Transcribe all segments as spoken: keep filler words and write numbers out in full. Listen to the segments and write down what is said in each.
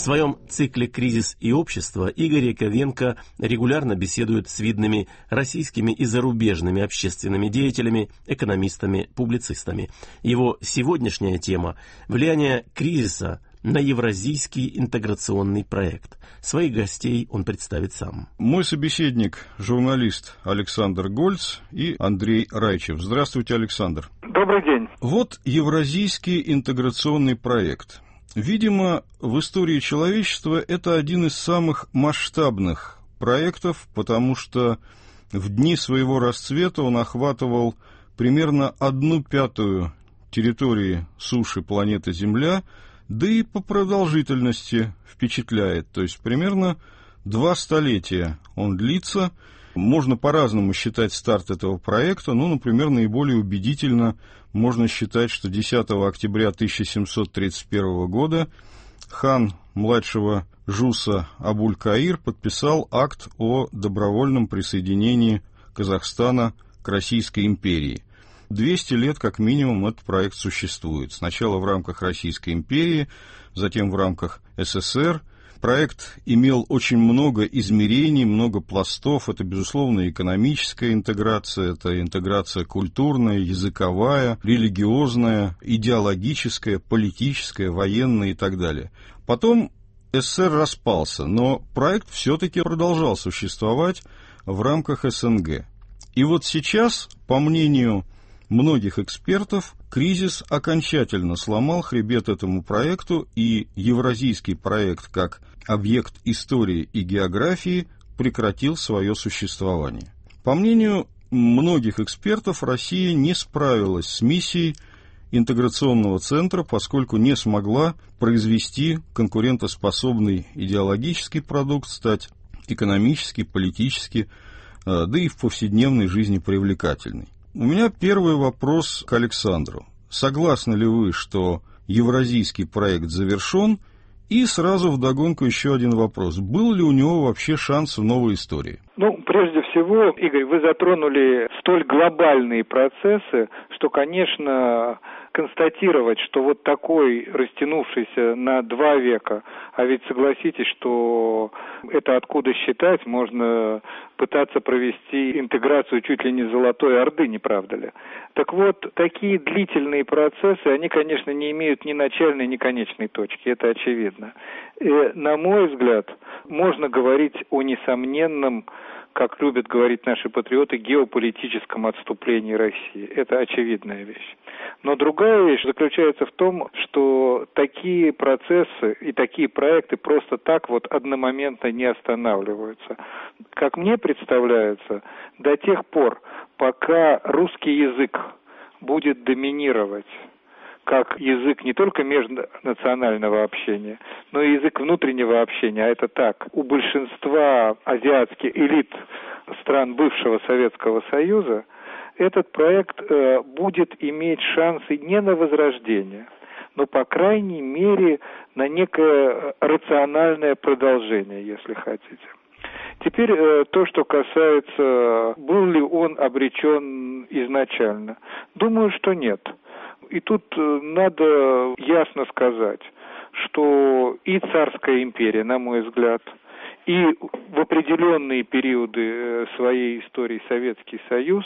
своем цикле «Кризис и общество» Игорь Яковенко регулярно беседует с видными российскими и зарубежными общественными деятелями, экономистами, публицистами. Его сегодняшняя тема – влияние кризиса на евразийский интеграционный проект. Своих гостей он представит сам. Мой собеседник – журналист Александр Гольц и Андрей Райчев. Здравствуйте, Александр. Добрый день. Вот евразийский интеграционный проект. Видимо, в истории человечества это один из самых масштабных проектов, потому что в дни своего расцвета он охватывал примерно одну пятую территории суши планеты Земля, да и по продолжительности впечатляет, то есть примерно два столетия он длится. Можно по-разному считать старт этого проекта, но, например, наиболее убедительно можно считать, что десятого октября тысяча семьсот тридцать первого года хан младшего Жуса Абуль-Каир подписал акт о добровольном присоединении Казахстана к Российской империи. двести лет, как минимум, этот проект существует. Сначала в рамках Российской империи, затем в рамках СССР. Проект имел очень много измерений, много пластов. Это, безусловно, экономическая интеграция, это интеграция культурная, языковая, религиозная, идеологическая, политическая, военная и так далее. Потом СССР распался, но проект все-таки продолжал существовать в рамках СНГ. И вот сейчас, по мнению многих экспертов, кризис окончательно сломал хребет этому проекту, и евразийский проект как объект истории и географии прекратил свое существование. По мнению многих экспертов, Россия не справилась с миссией интеграционного центра, поскольку не смогла произвести конкурентоспособный идеологический продукт, стать экономически, политически, да и в повседневной жизни привлекательной. У меня первый вопрос к Александру. Согласны ли вы, что евразийский проект завершен? И сразу вдогонку еще один вопрос. Был ли у него вообще шанс в новой истории? Ну, прежде всего, Игорь, вы затронули столь глобальные процессы, что, конечно, констатировать, что вот такой, растянувшийся на два века, а ведь согласитесь, что это откуда считать, можно пытаться провести интеграцию чуть ли не Золотой Орды, не правда ли? Так вот, такие длительные процессы, они, конечно, не имеют ни начальной, ни конечной точки, это очевидно. И, на мой взгляд, можно говорить о несомненном, как любят говорить наши патриоты, геополитическом отступлении России. Это очевидная вещь. Но другая вещь заключается в том, что такие процессы и такие проекты просто так вот одномоментно не останавливаются. Как мне представляется, до тех пор, пока русский язык будет доминировать как язык не только межнационального общения, но и язык внутреннего общения, а это так. У большинства азиатских элит стран бывшего Советского Союза этот проект э, будет иметь шансы не на возрождение, но, по крайней мере, на некое рациональное продолжение, если хотите. Теперь э, то, что касается, был ли он обречен изначально. Думаю, что нет. И тут надо ясно сказать, что и царская империя, на мой взгляд, и в определенные периоды своей истории Советский Союз,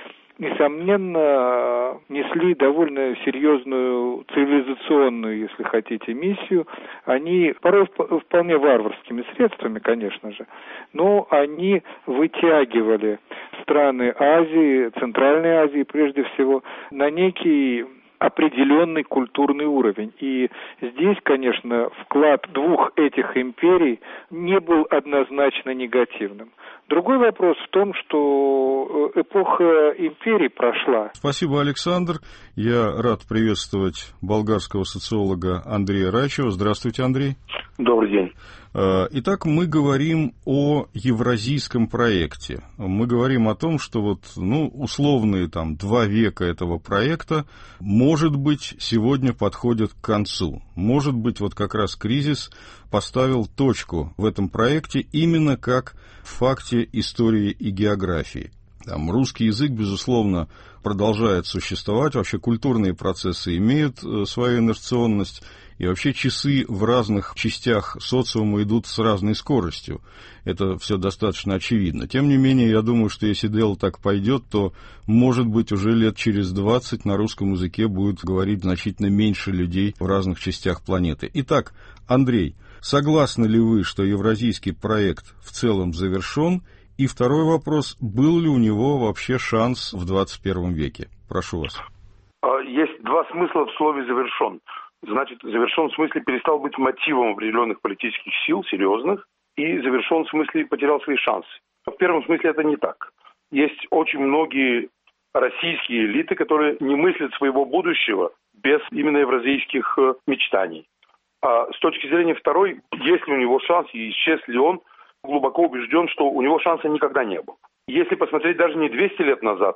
несомненно, несли довольно серьезную цивилизационную, если хотите, миссию. Они порой вполне варварскими средствами, конечно же, но они вытягивали страны Азии, Центральной Азии прежде всего, на некий определенный культурный уровень. И здесь, конечно, вклад двух этих империй не был однозначно негативным. Другой вопрос в том, что эпоха империй прошла. Спасибо, Александр. Я рад приветствовать болгарского социолога Андрея Райчева. Здравствуйте, Андрей. Добрый день. Итак, мы говорим о евразийском проекте. Мы говорим о том, что вот, ну, условные там два века этого проекта, может быть, сегодня подходят к концу. Может быть, вот как раз кризис поставил точку в этом проекте именно как в факте истории и географии. Там, русский язык, безусловно, продолжает существовать, вообще культурные процессы имеют э, свою инерционность, и вообще часы в разных частях социума идут с разной скоростью. Это все достаточно очевидно. Тем не менее, я думаю, что если дело так пойдет, то, может быть, уже лет через двадцать на русском языке будет говорить значительно меньше людей в разных частях планеты. Итак, Андрей, согласны ли вы, что евразийский проект в целом завершен? И второй вопрос, был ли у него вообще шанс в двадцать первом веке? Прошу вас. Есть два смысла в слове «завершен». Значит, завершен в смысле перестал быть мотивом определенных политических сил, серьезных, и завершен в смысле потерял свои шансы. В первом смысле это не так. Есть очень многие российские элиты, которые не мыслят своего будущего без именно евразийских мечтаний. А с точки зрения второй, есть ли у него шанс и исчез ли он, глубоко убежден, что у него шанса никогда не было. Если посмотреть даже не двести лет назад,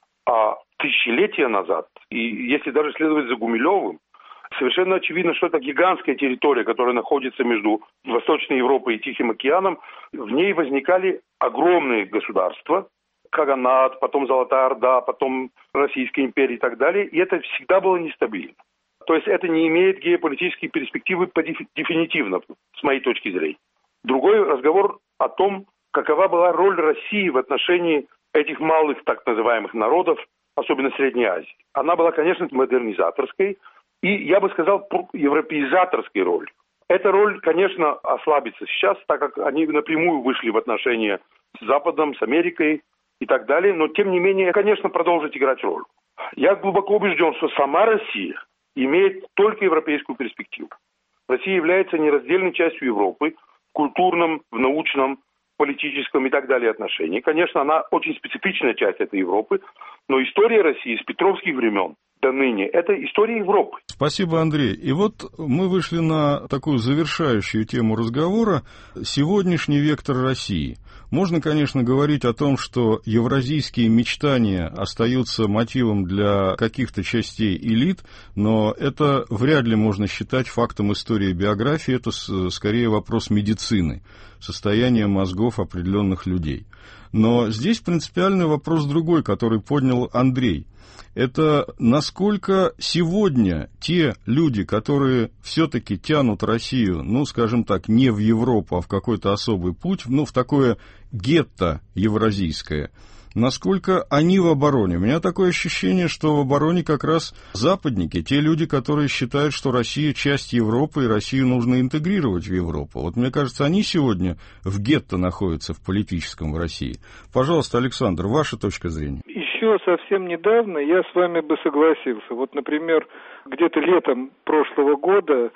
а тысячелетия назад, и если даже следовать за Гумилевым, совершенно очевидно, что это гигантская территория, которая находится между Восточной Европой и Тихим океаном. В ней возникали огромные государства, Каганат, потом Золотая Орда, потом Российская империя и так далее. И это всегда было нестабильно. То есть это не имеет геополитической перспективы дефинитивно, с моей точки зрения. Другой разговор о том, какова была роль России в отношении этих малых так называемых народов, особенно Средней Азии. Она была, конечно, модернизаторской, и, я бы сказал, европеизаторской ролью. Эта роль, конечно, ослабится сейчас, так как они напрямую вышли в отношения с Западом, с Америкой и так далее, но, тем не менее, конечно, продолжит играть роль. Я глубоко убежден, что сама Россия имеет только европейскую перспективу. Россия является нераздельной частью Европы в культурном, в научном, политическом и так далее отношении. Конечно, она очень специфичная часть этой Европы, но история России с петровских времен до ныне – это история Европы. Спасибо, Андрей. И вот мы вышли на такую завершающую тему разговора – сегодняшний вектор России. Можно, конечно, говорить о том, что евразийские мечтания остаются мотивом для каких-то частей элит, но это вряд ли можно считать фактом истории биографии, это скорее вопрос медицины, состояния мозгов определенных людей. Но здесь принципиальный вопрос другой, который поднял Андрей. Это насколько сегодня те люди, которые все-таки тянут Россию, ну, скажем так, не в Европу, а в какой-то особый путь, ну, в такое гетто евразийское, насколько они в обороне. У меня такое ощущение, что в обороне как раз западники, те люди, которые считают, что Россия часть Европы, и Россию нужно интегрировать в Европу. Вот мне кажется, они сегодня в гетто находятся в политическом в России. Пожалуйста, Александр, ваша точка зрения. Еще совсем недавно я с вами бы согласился. Вот, например, где-то летом прошлого года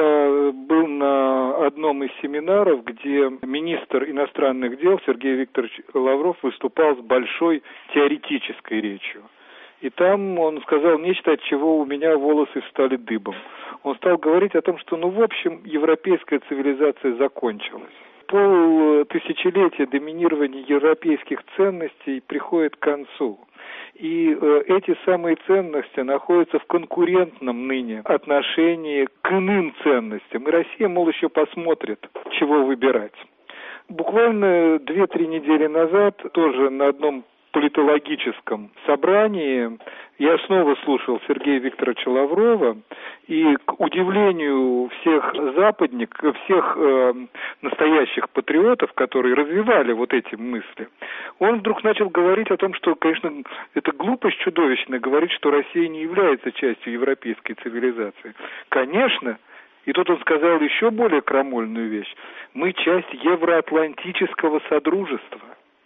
я был на одном из семинаров, где министр иностранных дел Сергей Викторович Лавров выступал с большой теоретической речью. И там он сказал нечто, от чего у меня волосы встали дыбом. Он стал говорить о том, что, ну, в общем, европейская цивилизация закончилась. Полтысячелетия доминирования европейских ценностей приходит к концу. И э, эти самые ценности находятся в конкурентном ныне отношении к иным ценностям. И Россия, мол, еще посмотрит, чего выбирать. Буквально две-три недели назад тоже на одном политологическом собрании я снова слушал Сергея Викторовича Лаврова, и к удивлению всех западников, всех э, настоящих патриотов, которые развивали вот эти мысли, он вдруг начал говорить о том, что, конечно, это глупость чудовищная говорить, что Россия не является частью европейской цивилизации. Конечно. И тут он сказал еще более крамольную вещь. Мы часть евроатлантического содружества,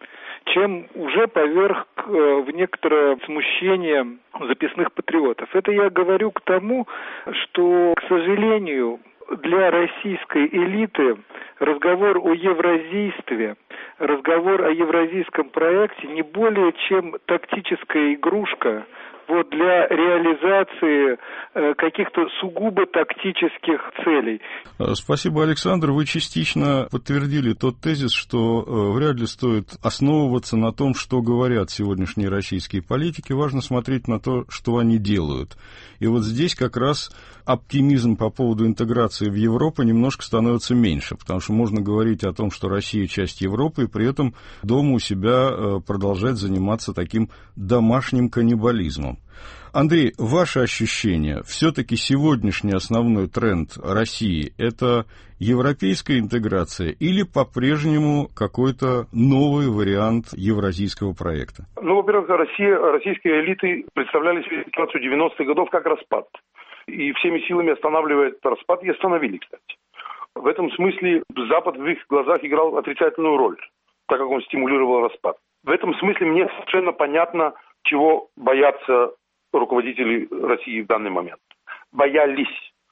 чем уже поверг э, в некоторое смущение записных патриотов. Это я говорю к тому, что, к сожалению, для российской элиты разговор о евразийстве, разговор о евразийском проекте не более чем тактическая игрушка вот для реализации э, каких-то сугубо тактических целей. Спасибо, Александр. Вы частично подтвердили тот тезис, что э, вряд ли стоит основываться на том, что говорят сегодняшние российские политики. Важно смотреть на то, что они делают. И вот здесь как раз оптимизм по поводу интеграции в Европу немножко становится меньше, потому что можно говорить о том, что Россия часть Европы, и при этом дома у себя э, продолжать заниматься таким домашним каннибализмом. Андрей, ваше ощущение, все-таки сегодняшний основной тренд России – это европейская интеграция или по-прежнему какой-то новый вариант евразийского проекта? Ну, во-первых, Россия, российские элиты представляли себе ситуацию девяностых годов как распад. И всеми силами останавливая этот распад, и остановили, кстати. В этом смысле Запад в их глазах играл отрицательную роль, так как он стимулировал распад. В этом смысле мне совершенно понятно, чего боятся руководители России в данный момент. Боялись.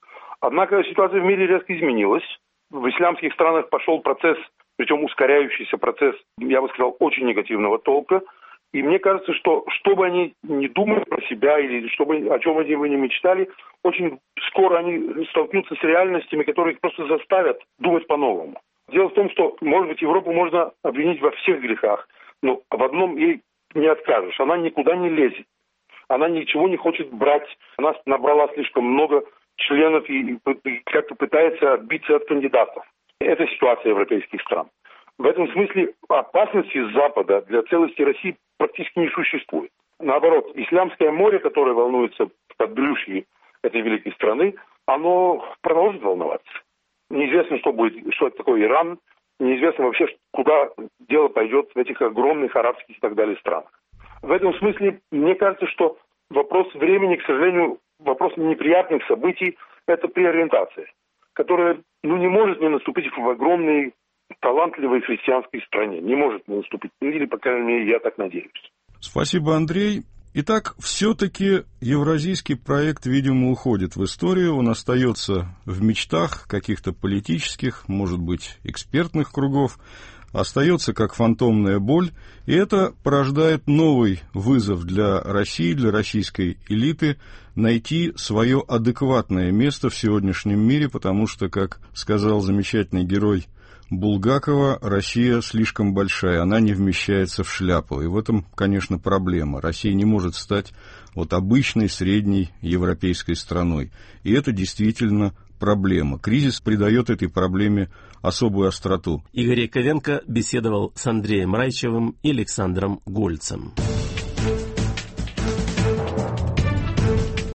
Однако ситуация в мире резко изменилась. В исламских странах пошел процесс, причем ускоряющийся процесс, я бы сказал, очень негативного толка. И мне кажется, что что бы они ни думали про себя или что бы, о чем они бы ни мечтали, очень скоро они столкнутся с реальностями, которые их просто заставят думать по-новому. Дело в том, что, может быть, Европу можно обвинить во всех грехах, но в одном ей не откажешь. Она никуда не лезет. Она ничего не хочет брать. Она набрала слишком много членов и, и как-то пытается отбиться от кандидатов. Это ситуация европейских стран. В этом смысле опасности с Запада для целости России практически не существует. Наоборот, Исламское море, которое волнуется в подбрюшье этой великой страны, оно продолжит волноваться. Неизвестно, что будет, что это такое Иран, неизвестно вообще, куда дело пойдет в этих огромных арабских и так далее странах. В этом смысле, мне кажется, что вопрос времени, к сожалению, вопрос неприятных событий – это преориентация, которая ну, не может не наступить в огромной, талантливой христианской стране. Не может не наступить. Или, по крайней мере, я так надеюсь. Спасибо, Андрей. Итак, все-таки евразийский проект, видимо, уходит в историю. Он остается в мечтах каких-то политических, может быть, экспертных кругов. Остается как фантомная боль, и это порождает новый вызов для России, для российской элиты найти свое адекватное место в сегодняшнем мире, потому что, как сказал замечательный герой Булгакова, Россия слишком большая, она не вмещается в шляпу, и в этом, конечно, проблема. Россия не может стать вот обычной средней европейской страной, и это действительно проблема. Кризис придает этой проблеме особую остроту. Игорь Яковенко беседовал с Андреем Райчевым и Александром Гольцем.